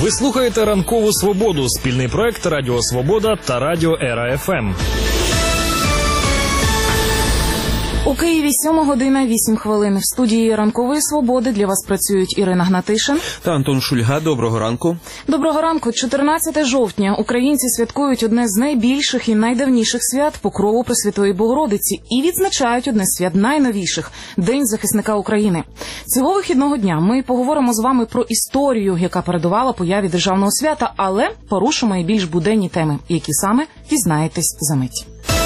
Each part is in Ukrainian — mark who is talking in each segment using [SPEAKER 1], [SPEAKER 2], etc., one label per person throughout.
[SPEAKER 1] Ви слухаєте «Ранкову свободу» – спільний проект Радіо Свобода та Радіо Ера ФМ.
[SPEAKER 2] У Києві 7:08. В студії «Ранкової свободи» для вас працюють Ірина Гнатишин
[SPEAKER 3] та Антон Шульга. Доброго ранку.
[SPEAKER 2] Доброго ранку. 14 жовтня. Українці святкують одне з найбільших і найдавніших свят – Покрову Пресвятої Богородиці. І відзначають одне з свят найновіших – День захисника України. Цього вихідного дня ми поговоримо з вами про історію, яка передувала появі державного свята, але порушимо і більш буденні теми, які саме дізнаєтесь за мить.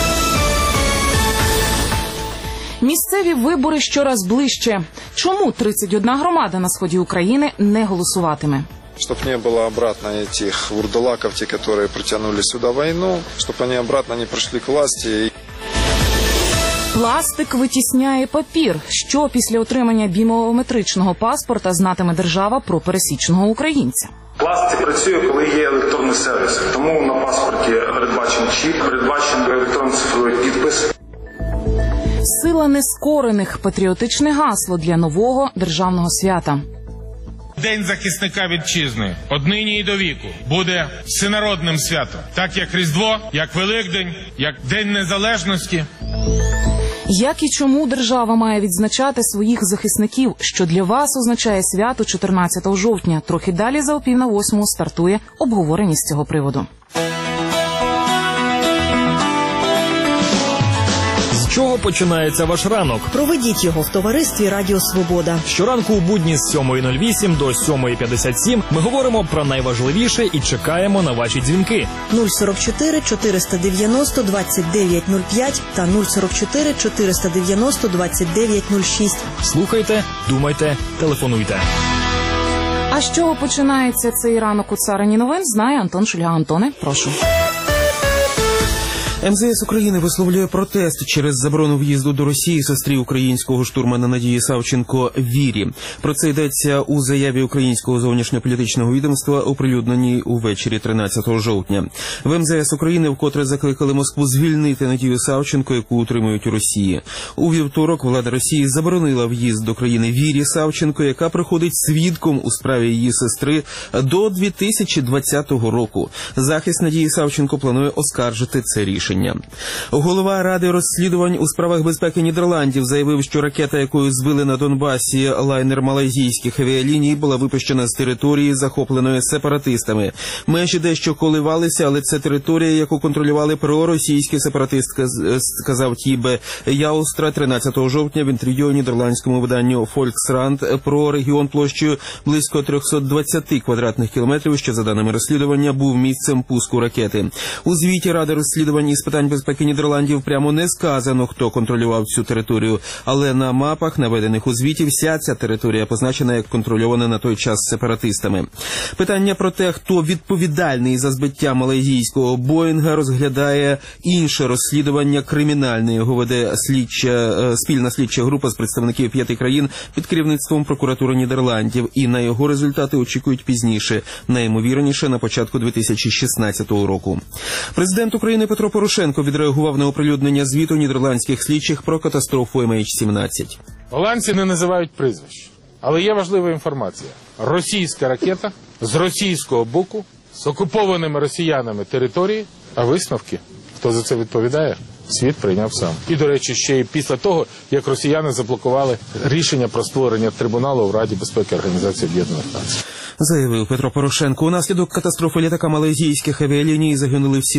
[SPEAKER 2] Місцеві вибори щораз ближче. Чому 31 громада на сході України не голосуватиме?
[SPEAKER 4] Чтобы не было обратно этих вурдалаков, те, которые протянули сюда войну, чтобы они обратно не пришли к власти.
[SPEAKER 2] Пластик витісняє папір. Що після отримання біометричного паспорта знатиме держава про пересічного українця?
[SPEAKER 5] Пластик працює, коли є електронний сервіс. Тому на паспорті передбачений чіп, передбачений електронний цифровий підпис.
[SPEAKER 2] Сила нескорених – патріотичне гасло для нового державного свята.
[SPEAKER 6] День захисника вітчизни однині і до віку буде всенародним святом. Так як Різдво, як Великдень, як День Незалежності.
[SPEAKER 2] Як і чому держава має відзначати своїх захисників, що для вас означає свято 14 жовтня. Трохи далі за 7:30 стартує обговорення з цього приводу.
[SPEAKER 1] З чого починається ваш ранок?
[SPEAKER 7] Проведіть його в товаристві Радіо Свобода.
[SPEAKER 1] Щоранку у будні з 7:08 до 7:57 ми говоримо про найважливіше і чекаємо на ваші дзвінки.
[SPEAKER 7] 044 490 2905 та 044 490 2906.
[SPEAKER 1] Слухайте, думайте, телефонуйте.
[SPEAKER 2] А з чого починається цей ранок у царині новин, знає Антон Шульга. Антоне, прошу.
[SPEAKER 3] МЗС України висловлює протест через заборону в'їзду до Росії сестрі українського штурмана Надії Савченко Вірі. Про це йдеться у заяві українського зовнішньополітичного відомства, оприлюдненій увечері 13 жовтня. В МЗС України вкотре закликали Москву звільнити Надію Савченко, яку утримують у Росії. У вівторок влада Росії заборонила в'їзд до країни Вірі Савченко, яка проходить свідком у справі її сестри до 2020 року. Захист Надії Савченко планує оскаржити це рішення. Голова Ради розслідувань у справах безпеки Нідерландів заявив, що ракета, якою збили на Донбасі лайнер малайзійських авіаліній, була випущена з території, захопленої сепаратистами. Межі дещо коливалися, але це територія, яку контролювали проросійські сепаратисти, сказав Тібе Яустра 13 жовтня в інтерв'ю нідерландському виданню Volkskrant про регіон площею близько 320 квадратних кілометрів, що, за даними розслідування, був місцем пуску ракети. У звіті Ради розслідувань із питань безпеки Нідерландів прямо не сказано, хто контролював цю територію, але на мапах, наведених у звіті, вся ця територія позначена як контрольована на той час сепаратистами. Питання про те, хто відповідальний за збиття малайзійського Боїнга, розглядає інше розслідування кримінальне. Його веде спільна слідча група з представників 5 країн під керівництвом прокуратури Нідерландів, і на його результати очікують пізніше, найімовірніше на початку 2016 року. Президент України Петро Порошенко відреагував на оприлюднення звіту нідерландських слідчих про катастрофу MH17.
[SPEAKER 6] Голландці не називають прізвищ, але є важлива інформація. Російська ракета з російського боку, з окупованими росіянами території, а висновки, хто за це відповідає, світ прийняв сам. І, до речі, ще й після того, як росіяни заблокували рішення про створення трибуналу в Раді безпеки Організації Об'єднаних Націй.
[SPEAKER 3] Заявив Петро Порошенко. Унаслідок катастрофи літака малайзійських авіаліній загинули всі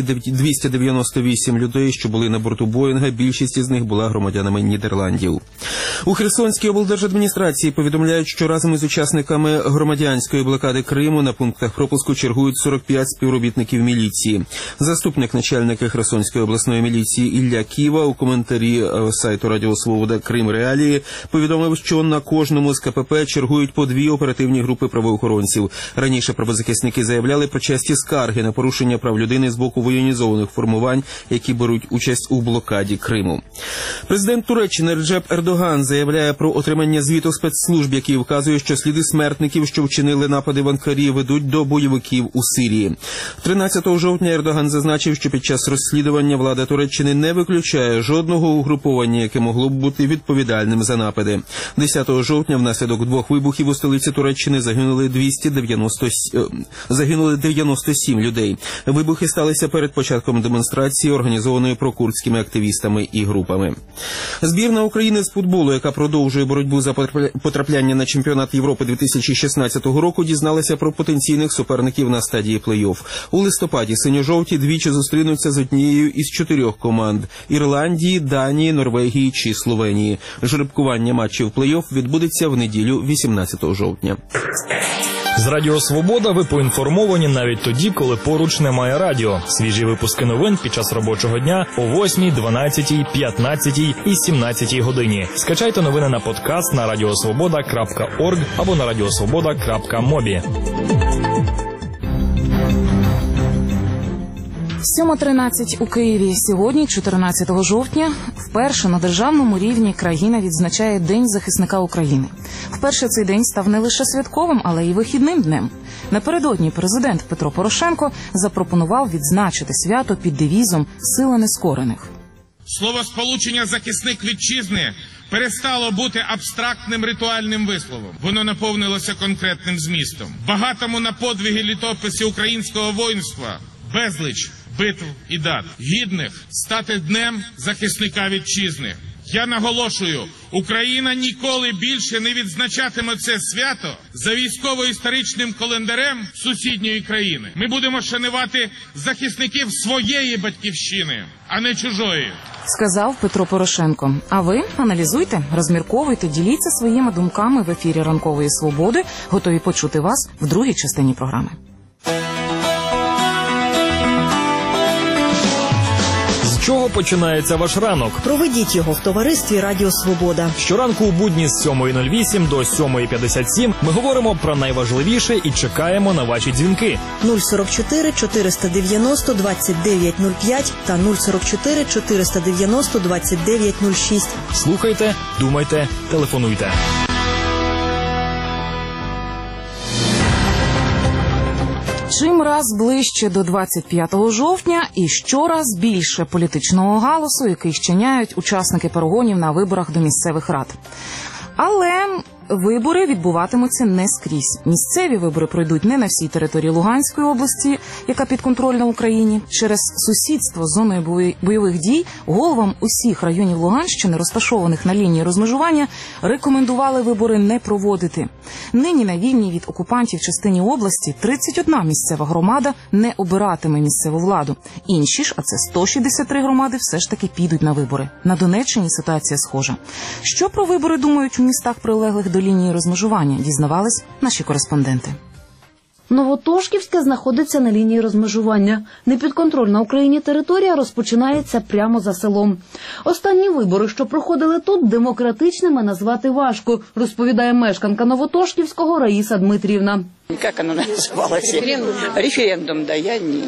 [SPEAKER 3] 298 людей, що були на борту Боїнга. Більшість із них була громадянами Нідерландів. У Херсонській облдержадміністрації повідомляють, що разом із учасниками громадянської блокади Криму на пунктах пропуску чергують 45 співробітників міліції. Заступник начальника Херсонської обласної міліції Ілля Ківа у коментарі сайту Радіо Свобода Крим Реалії повідомив, що на кожному з КПП чергують по 2 оперативні групи правоохоронців. Раніше правозахисники заявляли про часті скарги на порушення прав людини з боку воєнізованих формувань, які беруть участь у блокаді Криму. Президент Туреччини Реджеп Ердоган заявляє про отримання звіту спецслужб, який вказує, що сліди смертників, що вчинили напади в Анкарі, ведуть до бойовиків у Сирії. 13 жовтня Ердоган зазначив, що під час розслідування влада Туреччини не виключає жодного угруповання, яке могло б бути відповідальним за напади. 10 жовтня внаслідок 2 вибухів у столиці Туреччини загинули 200 97 людей. Вибухи сталися перед початком демонстрації, організованої прокурдськими активістами і групами. Збірна України з футболу, яка продовжує боротьбу за потрапляння на чемпіонат Європи 2016 року, дізналася про потенційних суперників на стадії плей-офф. У листопаді синьо-жовті двічі зустрінуться з однією із 4 команд – Ірландії, Данії, Норвегії чи Словенії. Жеребкування матчів плей-офф відбудеться в неділю 18 жовтня.
[SPEAKER 1] З Радіо Свобода ви поінформовані навіть тоді, коли поруч немає радіо. Свіжі випуски новин під час робочого дня о 8, 12, 15 і 17 годині. Скачайте новини на подкаст на radiosvoboda.org або на radiosvoboda.mobi.
[SPEAKER 2] 7:13 у Києві. Сьогодні, 14 жовтня, вперше на державному рівні країна відзначає День захисника України. Вперше цей день став не лише святковим, але й вихідним днем. Напередодні президент Петро Порошенко запропонував відзначити свято під девізом «Сила нескорених».
[SPEAKER 8] Словосполучення «захисник вітчизни» перестало бути абстрактним ритуальним висловом. Воно наповнилося конкретним змістом. Багатому на подвиги літописі українського воїнства безліч битв і дат, гідних стати днем захисника вітчизни. Я наголошую, Україна ніколи більше не відзначатиме це свято за військово-історичним календарем сусідньої країни. Ми будемо шанувати захисників своєї батьківщини, а не чужої.
[SPEAKER 2] Сказав Петро Порошенко. А ви аналізуйте, розмірковуйте, діліться своїми думками в ефірі «Ранкової свободи». Готові почути вас в другій частині програми.
[SPEAKER 1] З чого починається ваш ранок?
[SPEAKER 7] Проведіть його в товаристві Радіо Свобода.
[SPEAKER 1] Щоранку у будні з 7:08 до 7:57 ми говоримо про найважливіше і чекаємо на ваші дзвінки.
[SPEAKER 7] 044 490 2905 та 044 490 2906.
[SPEAKER 1] Слухайте, думайте, телефонуйте.
[SPEAKER 2] Чим раз ближче до 25 жовтня і щораз більше політичного галасу, який щиняють учасники перегонів на виборах до місцевих рад. Але вибори відбуватимуться не скрізь. Місцеві вибори пройдуть не на всій території Луганської області, яка підконтрольна Україні. Через сусідство з зоною бойових дій головам усіх районів Луганщини, розташованих на лінії розмежування, рекомендували вибори не проводити. Нині на вільній від окупантів частині області 31 місцева громада не обиратиме місцеву владу. Інші ж, а це 163 громади, все ж таки підуть на вибори. На Донеччині ситуація схожа. Що про вибори думають у містах, прилеглих до лінії розмежування, дізнавались наші кореспонденти.
[SPEAKER 9] Новотошківське знаходиться на лінії розмежування. Непідконтрольна Україні територія розпочинається прямо за селом. Останні вибори, що проходили тут, демократичними назвати важко, розповідає мешканка Новотошківського Раїса Дмитрівна.
[SPEAKER 10] Как оно называлось? Референдум, да.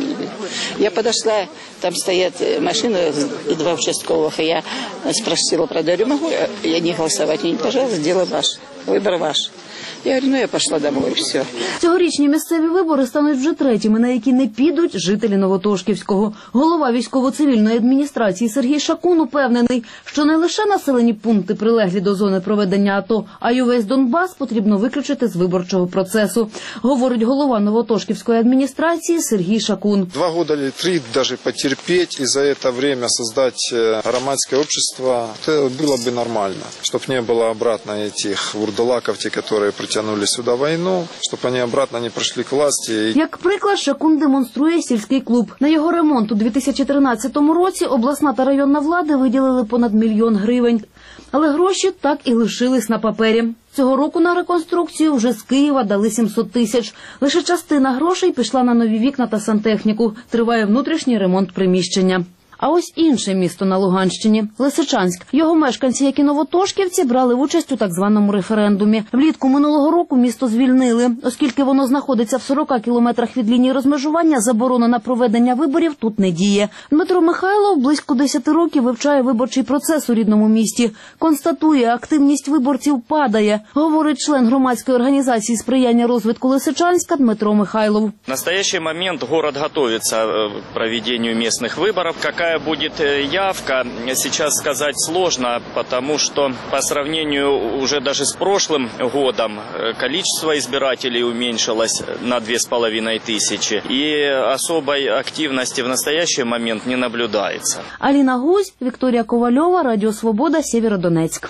[SPEAKER 10] Я подошла, там стоят машины и 2 участковых, и я спросила продавцу, могу я не голосовать? Они, пожалуйста, дело ваше, выбор ваш. Я говорю, я пішла домой, і все.
[SPEAKER 9] Цьогорічні місцеві вибори стануть вже третіми, на які не підуть жителі Новотошківського. Голова військово-цивільної адміністрації Сергій Шакун упевнений, що не лише населені пункти прилеглі до зони проведення АТО, а й увесь Донбас потрібно виключити з виборчого процесу, говорить голова Новотошківської адміністрації Сергій Шакун.
[SPEAKER 4] 2 года или 3 даже потерпеть и за это время создать громадское общество, это было бы нормально, чтобы не было обратно этих вурдалаков, те, которые тягнули сюди війну, щоб вони обратно не прийшли к власті.
[SPEAKER 9] Як приклад, Шакун демонструє сільський клуб. На його ремонт у 2013 році обласна та районна влади виділили понад 1 мільйон гривень. Але гроші так і лишились на папері. Цього року на реконструкцію вже з Києва дали 700 тисяч. Лише частина грошей пішла на нові вікна та сантехніку. Триває внутрішній ремонт приміщення. А ось інше місто на Луганщині – Лисичанськ. Його мешканці, як і новотошківці, брали участь у так званому референдумі. Влітку минулого року місто звільнили. Оскільки воно знаходиться в 40 кілометрах від лінії розмежування, заборона на проведення виборів тут не діє. Дмитро Михайлов близько 10 років вивчає виборчий процес у рідному місті. Констатує, активність виборців падає, говорить член громадської організації сприяння розвитку Лисичанська Дмитро Михайлов.
[SPEAKER 11] В настоящий момент город готовится к проведению местных выборов. Какая какая будет явка, сейчас сказать сложно, потому что по сравнению уже даже с прошлым годом количество избирателей уменьшилось на 2500, и особой активности в настоящий момент не наблюдается.
[SPEAKER 9] Аліна Гузь, Вікторія Ковальова, Радіо Свобода, Сєвєродонецьк.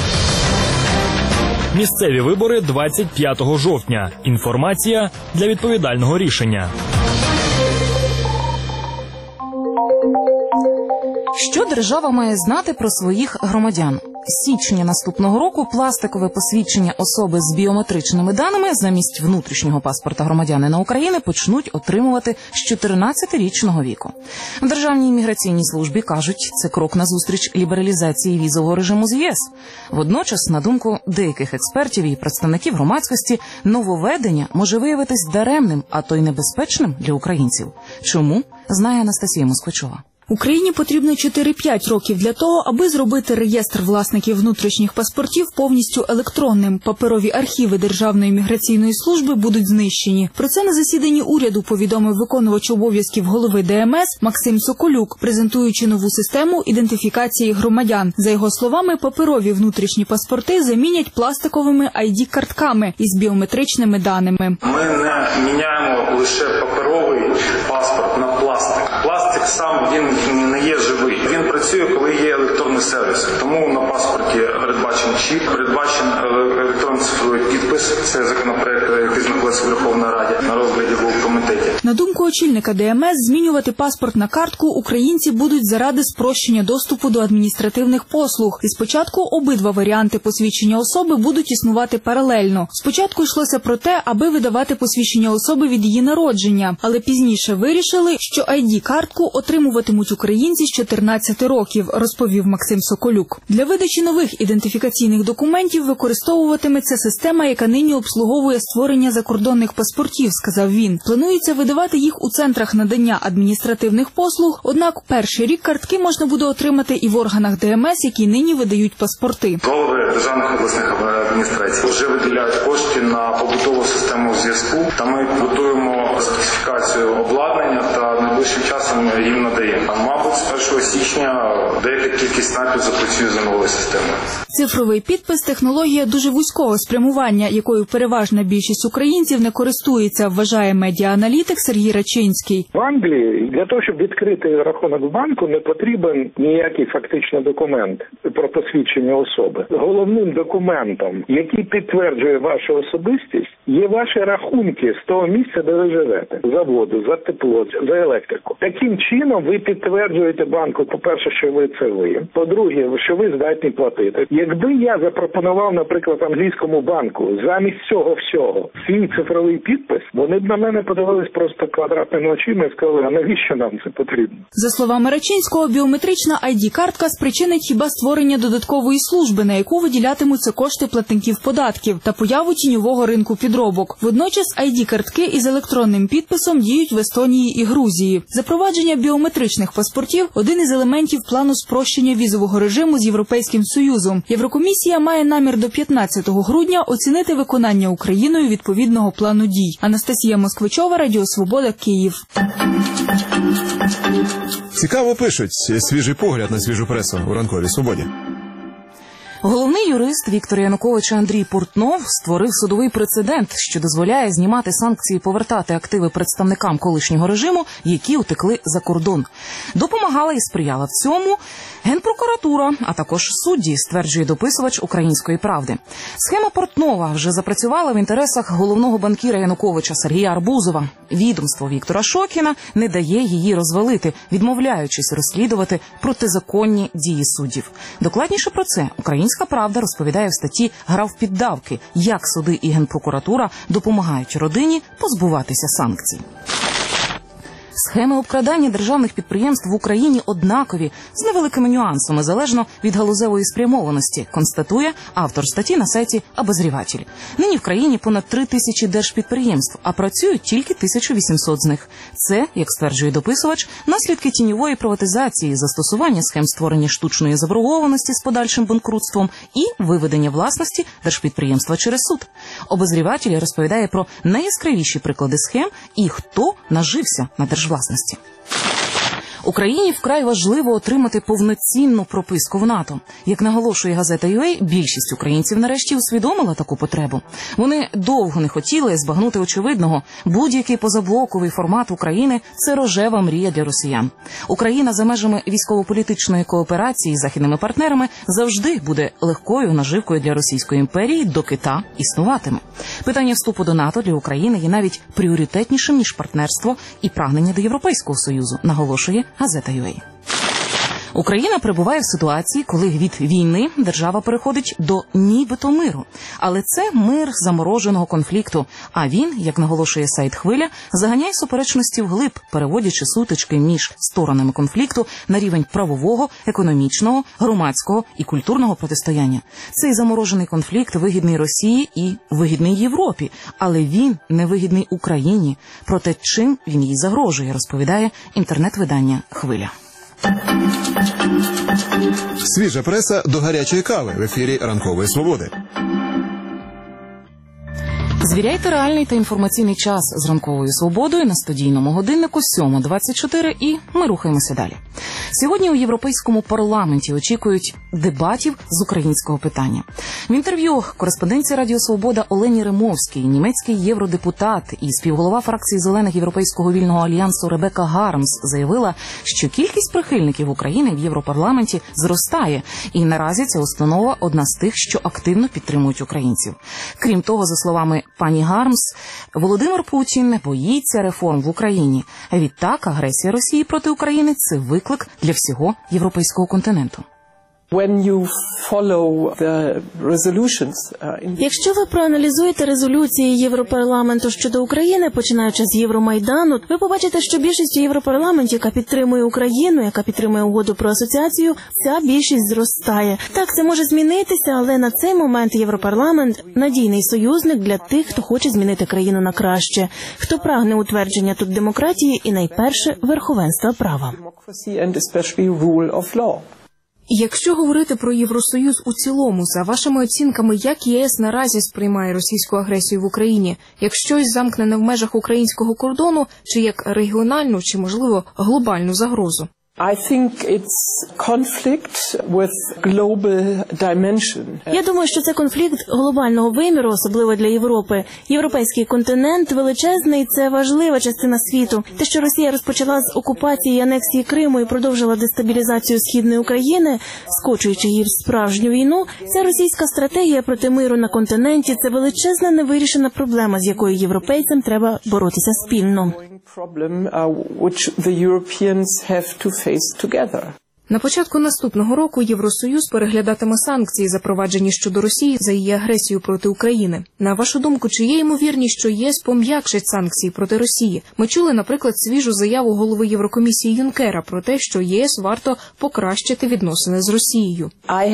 [SPEAKER 1] Місцеві вибори 25 жовтня. Інформація для відповідального рішення.
[SPEAKER 2] Що держава має знати про своїх громадян? З січня наступного року пластикове посвідчення особи з біометричними даними замість внутрішнього паспорта громадянина України почнуть отримувати з 14-річного віку. В Державній імміграційній службі кажуть, це крок назустріч лібералізації візового режиму з ЄС. Водночас, на думку деяких експертів і представників громадськості, нововведення може виявитись даремним, а то й небезпечним для українців. Чому? Знає Анастасія Москвичова.
[SPEAKER 12] Україні потрібно 4-5 років для того, аби зробити реєстр власників внутрішніх паспортів повністю електронним. Паперові архіви Державної міграційної служби будуть знищені. Про це на засіданні уряду повідомив виконувач обов'язків голови ДМС Максим Соколюк, презентуючи нову систему ідентифікації громадян. За його словами, паперові внутрішні паспорти замінять пластиковими ID-картками із біометричними даними.
[SPEAKER 5] Ми не міняємо лише паперовий паспорт на пластик. Пластик сам, він не є живий. Він працює, коли є електронний сервіс. Тому на паспорті передбачений чіп, передбачений електронний цифровий підпис. Це законопроект, який знаходиться в Верховній Раді, на розгляді був в комітеті.
[SPEAKER 12] На думку очільника ДМС, змінювати паспорт на картку українці будуть заради спрощення доступу до адміністративних послуг. І спочатку обидва варіанти посвідчення особи будуть існувати паралельно. Спочатку йшлося про те, аби видавати посвідчення особи від її народження, але пізніше вирішили, що ID-картку отримуватимуть українці з 14 років, розповів Максим Соколюк. Для видачі нових ідентифікаційних документів використовуватиметься система, яка нині обслуговує створення закордонних паспортів, сказав він. Планується видавати їх у центрах надання адміністративних послуг, однак перший рік картки можна буде отримати і в органах ДМС, які нині видають паспорти.
[SPEAKER 5] Голови державних обласних адміністрацій вже виділяють кошти на побутову систему зв'язку, та ми готуємо сертифікацію обладнання та найближчим часом їм надаємо. Мабуть, з 1 січня деяка кількість СНАПів запрацює за новою системою.
[SPEAKER 12] Цифровий підпис – технологія дуже вузького спрямування, якою переважна більшість українців не користується, вважає медіа-аналітик Сергій Рачинський.
[SPEAKER 13] В Англії для того, щоб відкрити рахунок в банку, не потрібен ніякий фактично документ про посвідчення особи. Головним документом, який підтверджує вашу особистість, є ваші рахунки з того місця, де ви живете. За воду, за тепло, за електрику. Таким чином ви підтверджуєте банку, по-перше, що ви це ви. По-друге, що ви здатні платити. Якби я запропонував, наприклад, англійському банку замість цього всього свій цифровий підпис, вони б на мене подивились просто квадратними очима і сказали, а навіщо нам це потрібно?
[SPEAKER 12] За словами Рачинського, біометрична ID-картка спричинить хіба створення додаткової служби, на яку виділятимуться кошти платників податків, та появу тіньового ринку підробок. Водночас ID-картки із електронним підписом діють в Естонії і Грузії. Запровадження біометричних паспортів – один із елементів плану спрощення візового режиму з Європейським Союзом. Єврокомісія має намір до 15 грудня оцінити виконання Україною відповідного плану дій. Анастасія Москвичова, Радіо Свобода, Київ.
[SPEAKER 14] Цікаво пишуть. Свіжий погляд на свіжу пресу у ранковій свободі.
[SPEAKER 2] Головний юрист Віктора Януковича Андрій Портнов створив судовий прецедент, що дозволяє знімати санкції і повертати активи представникам колишнього режиму, які утекли за кордон. Допомагала і сприяла в цьому Генпрокуратура, а також судді, стверджує дописувач «Української правди». Схема Портнова вже запрацювала в інтересах головного банкіра Януковича Сергія Арбузова. Відомство Віктора Шокіна не дає її розвалити, відмовляючись розслідувати протизаконні дії суддів. Докладніше про це «Українська правда» розповідає в статті «Гра в піддавки», як суди і Генпрокуратура допомагають родині позбуватися санкцій. Схеми обкрадання державних підприємств в Україні однакові, з невеликими нюансами, залежно від галузевої спрямованості, констатує автор статті на сайті «Обозріватель». Нині в країні понад 3000 держпідприємств, а працюють тільки 1800 з них. Це, як стверджує дописувач, наслідки тіньової приватизації, застосування схем створення штучної заборгованості з подальшим банкрутством і виведення власності держпідприємства через суд. «Обозріватель» розповідає про найяскравіші приклади схем і хто нажився на держвласності. Україні вкрай важливо отримати повноцінну прописку в НАТО. Як наголошує газета UA, більшість українців нарешті усвідомила таку потребу. Вони довго не хотіли збагнути очевидного. Будь-який позаблоковий формат України – це рожева мрія для росіян. Україна за межами військово-політичної кооперації з західними партнерами завжди буде легкою наживкою для Російської імперії, доки та існуватиме. Питання вступу до НАТО для України є навіть пріоритетнішим, ніж партнерство і прагнення до Європейського Союзу, наголошує газета UA. Україна перебуває в ситуації, коли від війни держава переходить до нібито миру. Але це мир замороженого конфлікту. А він, як наголошує сайт «Хвиля», заганяє суперечності вглиб, переводячи сутички між сторонами конфлікту на рівень правового, економічного, громадського і культурного протистояння. Цей заморожений конфлікт вигідний Росії і вигідний Європі, але він не вигідний Україні. Проте чим він їй загрожує, розповідає інтернет-видання «Хвиля».
[SPEAKER 14] Свіжа преса до гарячої кави в ефірі «Ранкової свободи».
[SPEAKER 2] Звіряйте реальний та інформаційний час з «Ранковою свободою» на студійному годиннику 7:24, і ми рухаємося далі. Сьогодні у Європейському парламенті очікують дебатів з українського питання. В інтерв'ю кореспонденції Радіо Свобода Олені Римовській, німецький євродепутат і співголова фракції Зелених Європейського вільного альянсу Ребека Гармс заявила, що кількість прихильників України в Європарламенті зростає, і наразі ця установа одна з тих, що активно підтримують українців. Крім того, за словами пані Гармс, Володимир Путін не боїться реформ в Україні. А відтак агресія Росії проти України – це виклик для всього європейського континенту.
[SPEAKER 15] Якщо ви проаналізуєте резолюції Європарламенту щодо України, починаючи з Євромайдану, ви побачите, що більшість у Європарламенті, яка підтримує Україну, яка підтримує угоду про асоціацію, ця більшість зростає. Так, це може змінитися, але на цей момент Європарламент – надійний союзник для тих, хто хоче змінити країну на краще, хто прагне утвердження тут демократії і, найперше, верховенства права.
[SPEAKER 16] Якщо говорити про Євросоюз у цілому, за вашими оцінками, як ЄС наразі сприймає російську агресію в Україні, як щось замкнене в межах українського кордону, чи як регіональну, чи, можливо, глобальну загрозу?
[SPEAKER 15] Я думаю, що це конфлікт глобального виміру, особливо для Європи. Європейський континент величезний, це важлива частина світу. Те, що Росія розпочала з окупації і анексії Криму і продовжила дестабілізацію Східної України, скочуючи її в справжню війну, ця російська стратегія проти миру на континенті – це величезна невирішена проблема, з якою європейцям треба боротися спільно.
[SPEAKER 16] На початку наступного року Євросоюз переглядатиме санкції, запроваджені щодо Росії за її агресію проти України. На вашу думку, чи є ймовірність, що ЄС пом'якшить санкції проти Росії? Ми чули, наприклад, свіжу заяву голови Єврокомісії Юнкера про те, що ЄС варто покращити відносини з Росією.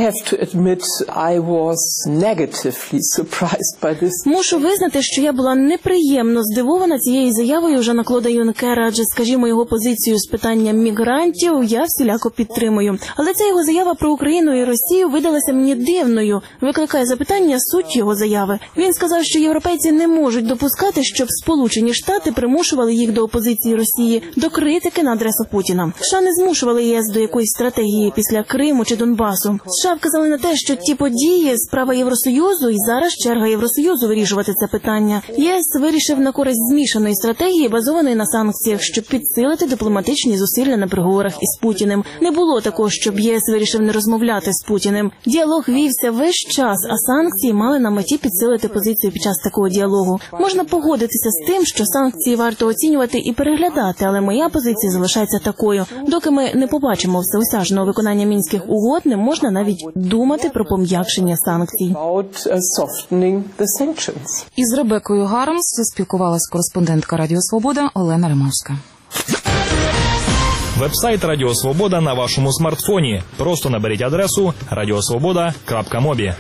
[SPEAKER 15] Мушу визнати, що я була неприємно здивована цією заявою Жана-Клода Юнкера, адже, скажімо, його позицію з питання мігрантів я всіляко підтримую. Але ця його заява про Україну і Росію видалася мені дивною. Викликає запитання суть його заяви. Він сказав, що європейці не можуть допускати, щоб Сполучені Штати примушували їх до опозиції Росії, до критики на адресу Путіна. США не змушували ЄС до якоїсь стратегії після Криму чи Донбасу. США вказали на те, що ті події – справа Євросоюзу, і зараз черга Євросоюзу вирішувати це питання. ЄС вирішив на користь змішаної стратегії, базованої на санкціях, щоб підсилити дипломатичні зусилля на переговорах із Путіним. Не було такого, щоб ЄС вирішив не розмовляти з Путіним. Діалог вівся весь час, а санкції мали на меті підсилити позицію під час такого діалогу. Можна погодитися з тим, що санкції варто оцінювати і переглядати, але моя позиція залишається такою. Доки ми не побачимо всеосяжного виконання Мінських угод, не можна навіть думати про пом'якшення санкцій.
[SPEAKER 2] Із Ребекою Гармс спілкувалась кореспондентка Радіо Свобода Олена Римовська.
[SPEAKER 1] Вебсайт Радіо Свобода на вашому смартфоні. Просто наберіть адресу radiosvoboda.mobi.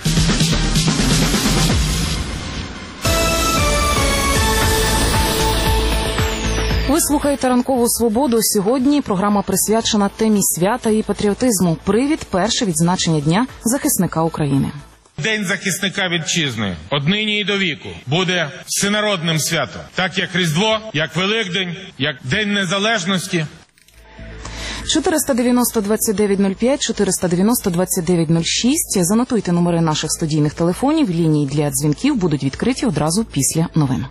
[SPEAKER 2] Ви слухаєте «Ранкову свободу». Сьогодні програма присвячена темі свята і патріотизму. Привід – перше відзначення Дня захисника України.
[SPEAKER 8] День захисника вітчизни однині і до віку буде всенародним святом. Так як Різдво, як Великдень, як День Незалежності.
[SPEAKER 2] 490-2905, 490-2906. Занотуйте номери наших студійних телефонів. Лінії для дзвінків будуть відкриті одразу після новин.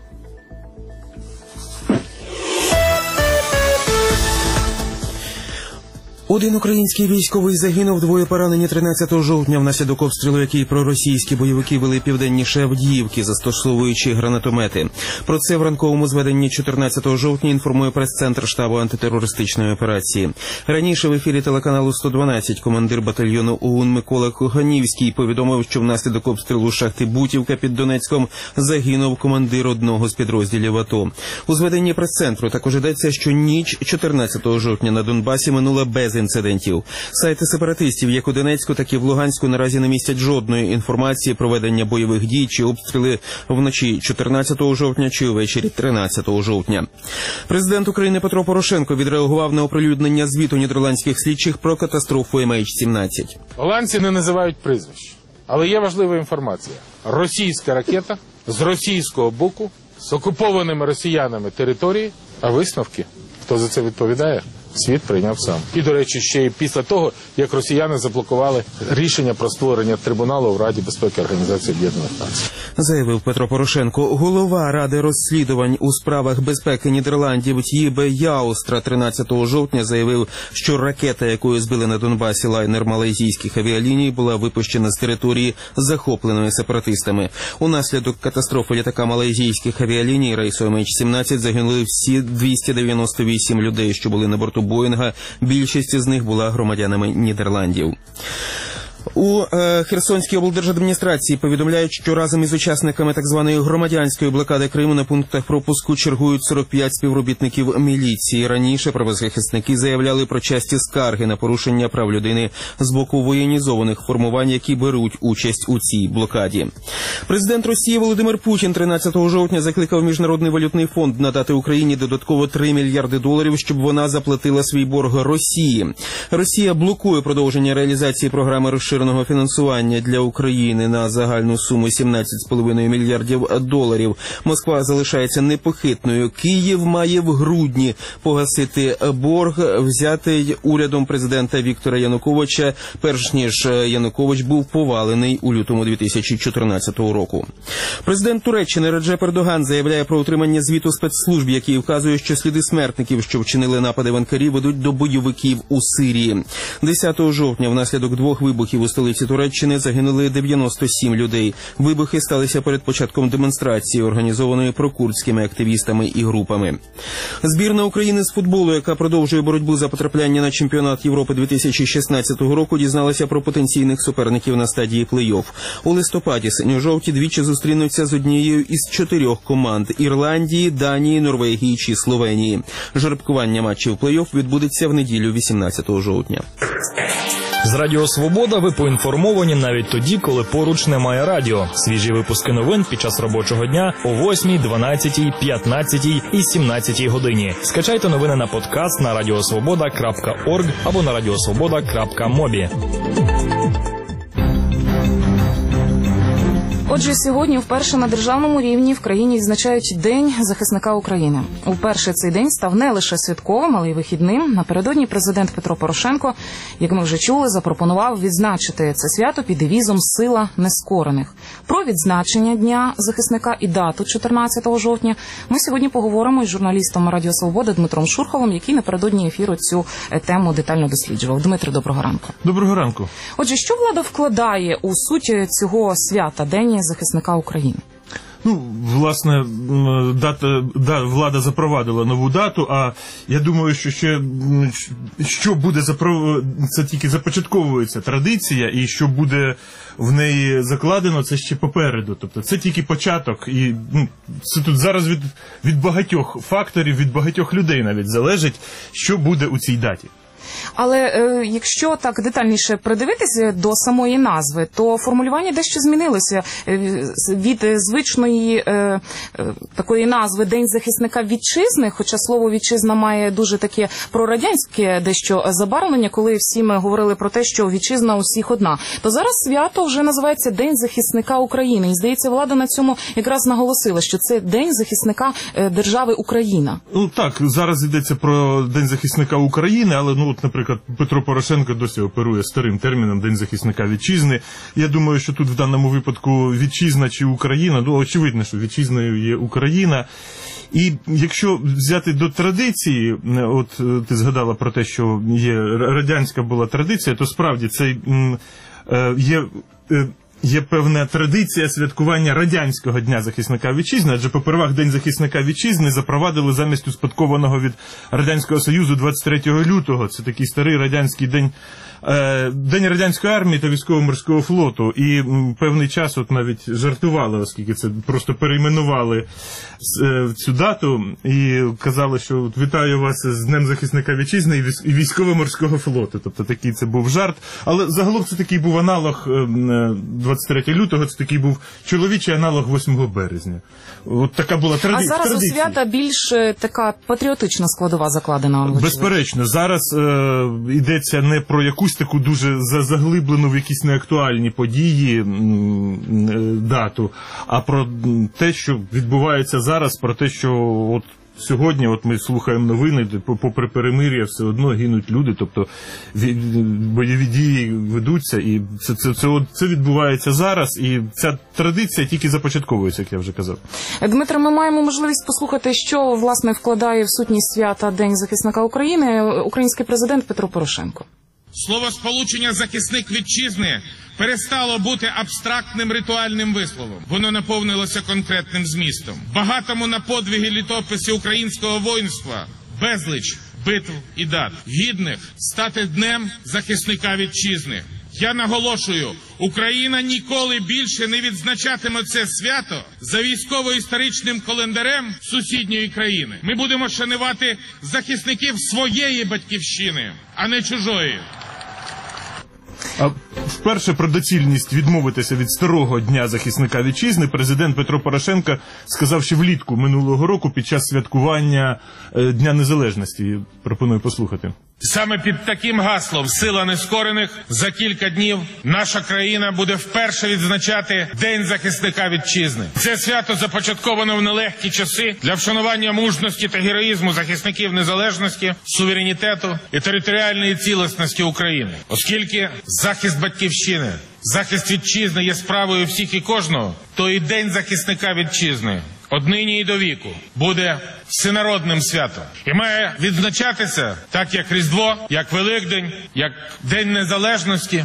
[SPEAKER 3] Один український військовий загинув, двоє поранені 13 жовтня внаслідок обстрілу, який проросійські бойовики вели південніше Авдіївки, застосовуючи гранатомети. Про це в ранковому зведенні 14 жовтня інформує прес-центр штабу антитерористичної операції. Раніше в ефірі телеканалу 112 командир батальйону ОУН Микола Коганівський повідомив, що внаслідок обстрілу шахти Бутівка під Донецьком загинув командир одного з підрозділів АТО. У зведенні прес-центру також йдеться, що ніч 14 жовтня на Донбасі минула без інцидентів. Сайти сепаратистів, як у Донецьку, так і в Луганську, наразі не містять жодної інформації про ведення бойових дій чи обстріли вночі 14 жовтня чи увечері 13 жовтня. Президент України Петро Порошенко відреагував на оприлюднення звіту нідерландських слідчих про катастрофу MH17.
[SPEAKER 6] Голландці не називають прізвищ, але є важлива інформація. Російська ракета з російського боку, з окупованими росіянами території, а висновки, хто за це відповідає, світ прийняв сам. І, до речі, ще й після того, як росіяни заблокували рішення про створення трибуналу в Раді безпеки Організації Об'єднаних Націй.
[SPEAKER 3] Заявив Петро Порошенко. Голова Ради розслідувань у справах безпеки Нідерландів Т'їбе Яустра 13 жовтня заявив, що ракета, якою збили на Донбасі лайнер малайзійських авіаліній, була випущена з території, захопленої сепаратистами. Унаслідок катастрофи літака малайзійських авіаліній рейсу MH17 загинули всі 298 людей, що були на борту Боїнга. Більшість з них була громадянами Нідерландів. У Херсонській облдержадміністрації повідомляють, що разом із учасниками так званої громадянської блокади Криму на пунктах пропуску чергують 45 співробітників міліції. Раніше правозахисники заявляли про часті скарги на порушення прав людини з боку воєнізованих формувань, які беруть участь у цій блокаді. Президент Росії Володимир Путін 13 жовтня закликав Міжнародний валютний фонд надати Україні додатково $3 мільярди, щоб вона заплатила свій борг Росії. Росія блокує продовження реалізації програми розширеного фінансування для України на загальну суму $17,5 мільярдів. Москва залишається непохитною. Київ має в грудні погасити борг, взятий урядом президента Віктора Януковича, перш ніж Янукович був повалений у лютому 2014 року. Президент Туреччини Реджеп Ердоган заявляє про отримання звіту спецслужб, який вказує, що сліди смертників, що вчинили напади в Анкарі, ведуть до бойовиків у Сирії. 10 жовтня внаслідок двох вибухів у столиці Туреччини загинули 97 людей. Вибухи сталися перед початком демонстрації, організованої прокурдськими активістами і групами. Збірна України з футболу, яка продовжує боротьбу за потрапляння на чемпіонат Європи 2016 року, дізналася про потенційних суперників на стадії плей-офф. У листопаді синьо-жовті двічі зустрінуться з однією із 4 команд – Ірландії, Данії, Норвегії чи Словенії. Жеребкування матчів плей-офф відбудеться в неділю 18 жовтня.
[SPEAKER 1] З Радіо Свобода ви поінформовані навіть тоді, коли поруч немає радіо. Свіжі випуски новин під час робочого дня о 8, 12, 15 і 17 годині. Скачайте новини на подкаст на radiosvoboda.org або на radiosvoboda.mobi.
[SPEAKER 2] Отже, сьогодні вперше на державному рівні в країні відзначають День захисника України. Уперше цей день став не лише святковим, але й вихідним. Напередодні президент Петро Порошенко, як ми вже чули, запропонував відзначити це свято під девізом «Сила нескорених». Про відзначення Дня захисника і дату 14 жовтня ми сьогодні поговоримо із журналістом Радіо Свобода Дмитром Шурховим, який напередодні ефіру цю тему детально досліджував. Дмитре, доброго ранку.
[SPEAKER 17] Доброго ранку.
[SPEAKER 2] Отже, що влада вкладає у суть цього свята, День захисника України?
[SPEAKER 17] Власне, влада запровадила нову дату, а я думаю, що буде це тільки започатковується традиція, і що буде в неї закладено, це ще попереду. Тобто це тільки початок, і це тут зараз від багатьох факторів, від багатьох людей навіть залежить, що буде у цій даті.
[SPEAKER 2] Але якщо так детальніше придивитися до самої назви, то формулювання дещо змінилося від звичної такої назви «День захисника вітчизни», хоча слово «вітчизна» має дуже таке прорадянське дещо забарвлення, коли всі ми говорили про те, що вітчизна усіх одна. То зараз свято вже називається «День захисника України». І, здається, влада на цьому якраз наголосила, що це День захисника держави Україна.
[SPEAKER 17] Так, зараз йдеться про День захисника України, але от, наприклад, Петро Порошенко досі оперує старим терміном «День захисника вітчизни». Я думаю, що тут в даному випадку вітчизна чи Україна, ну, очевидно, що вітчизною є Україна. І якщо взяти до традиції, от ти згадала про те, що радянська була традиція, то справді це є певна традиція святкування радянського Дня захисника вітчизни, адже попервах День захисника вітчизни запровадили замість успадкованого від Радянського Союзу 23 лютого. Це такий старий радянський день Радянської армії та військово-морського флоту. І певний час от навіть жартували, оскільки це просто перейменували цю дату і казали, що вітаю вас з Днем захисника вітчизни і військово-морського флоту. Тобто такий це був жарт. Але загалом це такий був аналог 23 лютого, це такий був чоловічий аналог 8 березня. От така була традиція.
[SPEAKER 2] А зараз у свята більш така патріотична складова закладена.
[SPEAKER 17] Безперечно. Зараз йдеться не про якусь таку дуже заглиблену в якісь неактуальні події дату, а про те, що відбувається зараз, про те, що от сьогодні от ми слухаємо новини, попри перемир'я все одно гинуть люди, тобто бойові дії ведуться, і це відбувається зараз, і ця традиція тільки започатковується, як я вже казав.
[SPEAKER 2] Дмитро, ми маємо можливість послухати, що, власне, вкладає в сутність свята День захисника України український президент Петро Порошенко.
[SPEAKER 8] Словосполучення «захисник вітчизни» перестало бути абстрактним ритуальним висловом. Воно наповнилося конкретним змістом. Багатому на подвиги літописі українського воїнства безліч битв і дат, гідних стати Днем захисника вітчизни. Я наголошую, Україна ніколи більше не відзначатиме це свято за військово-історичним календарем сусідньої країни. Ми будемо шанувати захисників своєї батьківщини, а не чужої.
[SPEAKER 17] А вперше про доцільність відмовитися від старого Дня захисника вітчизни президент Петро Порошенко сказав ще влітку минулого року під час святкування Дня Незалежності. Пропоную послухати.
[SPEAKER 8] Саме під таким гаслом «Сила нескорених» за кілька днів наша країна буде вперше відзначати День захисника вітчизни. Це свято започатковано в нелегкі часи для вшанування мужності та героїзму захисників незалежності, суверенітету і територіальної цілісності України. Оскільки захист батьківщини, захист вітчизни є справою всіх і кожного, то і День захисника вітчизни однині і до віку буде всенародним святом. І має відзначатися так, як Різдво, як Великдень, як День Незалежності.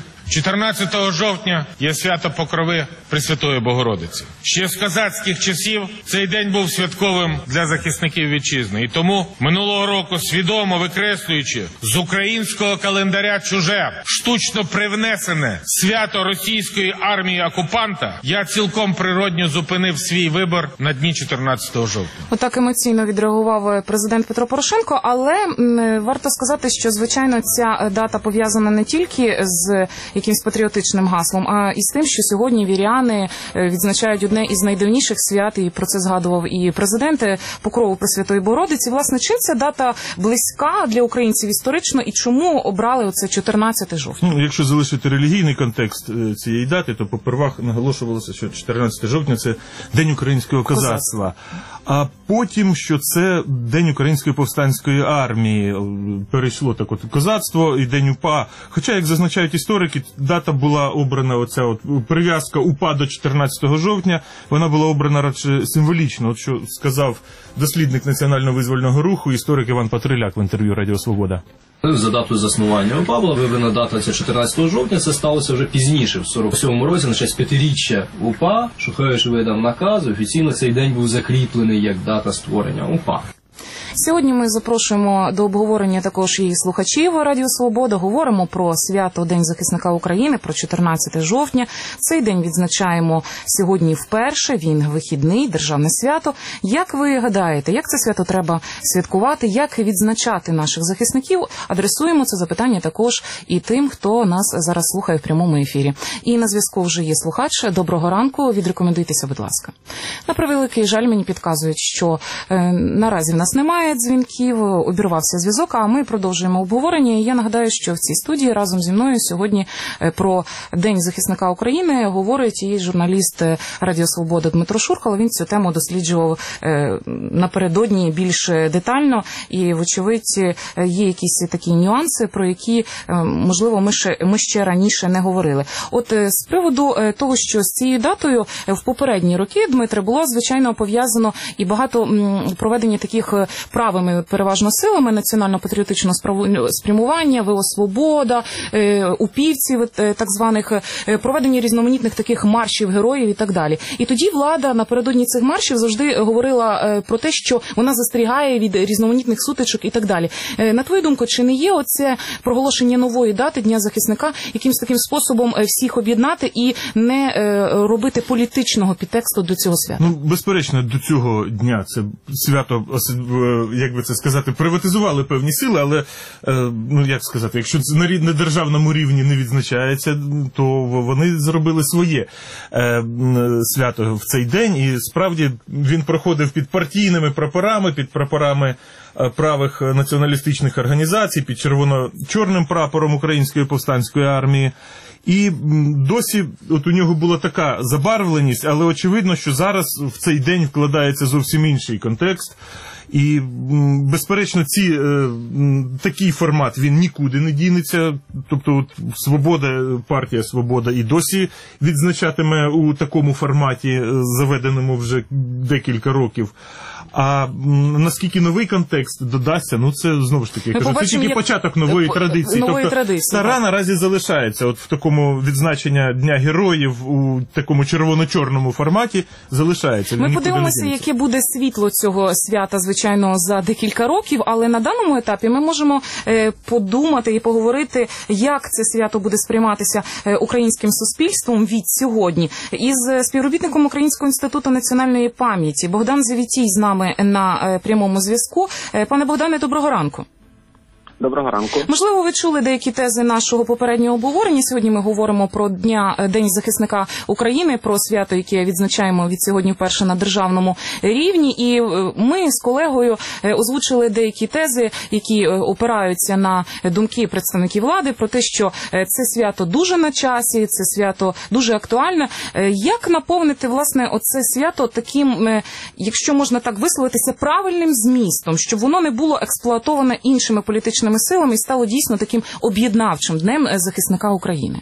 [SPEAKER 8] 14 жовтня є свято Покрови Пресвятої Богородиці. Ще з козацьких часів цей день був святковим для захисників вітчизни. І тому минулого року, свідомо викреслюючи з українського календаря чуже, штучно привнесене свято російської армії окупанта, я цілком природньо зупинив свій вибір на дні 14 жовтня.
[SPEAKER 2] Отак емоційно відреагував президент Петро Порошенко, але варто сказати, що, звичайно, ця дата пов'язана не тільки з якимсь патріотичним гаслом, а і з тим, що сьогодні віряни відзначають одне із найдавніших свят, і про це згадував і президент, Покрову Пресвятої Богородиці. Власне, чим ця дата близька для українців історично і чому обрали оце 14 жовтня?
[SPEAKER 17] Ну, якщо залишити релігійний контекст цієї дати, то попервах наголошувалося, що 14 жовтня – це День українського козацтва. А потім, що це День Української повстанської армії. Перейшло так от козацтво і День УПА. Хоча, як зазначають історики, дата була обрана, оця от прив'язка УПА до 14 жовтня, вона була обрана радше символічно, от що сказав дослідник національно-визвольного руху, історик Іван Патриляк в інтерв'ю Радіо Свобода.
[SPEAKER 18] За датою заснування УПА була вибрана дата 14 жовтня, це сталося вже пізніше, в 47-му році, на честь 5-річчя УПА, Шухевич видав наказ, офіційно цей день був закріплений як дата створення УПА.
[SPEAKER 2] Сьогодні ми запрошуємо до обговорення також і слухачів Радіо Свобода. Говоримо про свято День захисника України, про 14 жовтня. Цей день відзначаємо сьогодні вперше, він вихідний, державне свято. Як ви гадаєте, як це свято треба святкувати, як відзначати наших захисників? Адресуємо це запитання також і тим, хто нас зараз слухає в прямому ефірі. І на зв'язку вже є слухач. Доброго ранку, відрекомендуйтеся, будь ласка. На превеликий жаль, мені підказують, що наразі в нас немає немає дзвінків, обірвався зв'язок, а ми продовжуємо обговорення. І я нагадаю, що в цій студії разом зі мною сьогодні про День захисника України говорить і журналіст Радіо Свобода Дмитро Шурхало. Він цю тему досліджував напередодні більш детально, і, вочевидь, є якісь такі нюанси, про які, можливо, ми ще раніше не говорили. От з приводу того, що з цією датою в попередні роки, Дмитре, було, звичайно, пов'язано і багато проведення таких правими переважно силами національно-патріотичного спрямування, ВО «Свобода», упівців так званих, проведення різноманітних таких маршів героїв і так далі. І тоді влада напередодні цих маршів завжди говорила про те, що вона застерігає від різноманітних сутичок і так далі. На твою думку, чи не є оце проголошення нової дати Дня захисника якимось таким способом всіх об'єднати і не робити політичного підтексту до цього свята?
[SPEAKER 17] Ну, безперечно, до цього дня це свято, як би це сказати, приватизували певні сили, але, ну, як сказати, якщо це на державному рівні не відзначається, то вони зробили своє свято в цей день, і справді він проходив під партійними прапорами, під прапорами правих націоналістичних організацій, під червоно-чорним прапором Української повстанської армії. І досі от у нього була така забарвленість, але очевидно, що зараз в цей день вкладається зовсім інший контекст. І, безперечно, такий формат, він нікуди не дінеться. Тобто от Свобода, партія «Свобода» і досі відзначатиме у такому форматі, заведеному вже декілька років. А наскільки новий контекст додасться, ну це, знову ж таки, я кажу, це тільки початок нової традиції. Тобто стара наразі залишається. От в такому відзначення Дня Героїв у такому червоно-чорному форматі залишається.
[SPEAKER 2] Ми подивимося, яке буде світло цього свята, звичайно, за декілька років, але на даному етапі ми можемо подумати і поговорити, як це свято буде сприйматися українським суспільством від сьогодні. Із співробітником Українського інституту національної пам'яті Богдан Завітій з нами на прямому зв'язку. Пане Богдане, доброго ранку.
[SPEAKER 19] Доброго ранку.
[SPEAKER 2] Можливо, ви чули деякі тези нашого попереднього обговорення. Сьогодні ми говоримо про День захисника України, про свято, яке відзначаємо від сьогодні вперше на державному рівні. І ми з колегою озвучили деякі тези, які опираються на думки представників влади про те, що це свято дуже на часі, це свято дуже актуальне. Як наповнити, власне, оце свято таким, якщо можна так висловитися, правильним змістом, щоб воно не було експлуатоване іншими політичними силами і стало дійсно таким об'єднавчим Днем захисника України?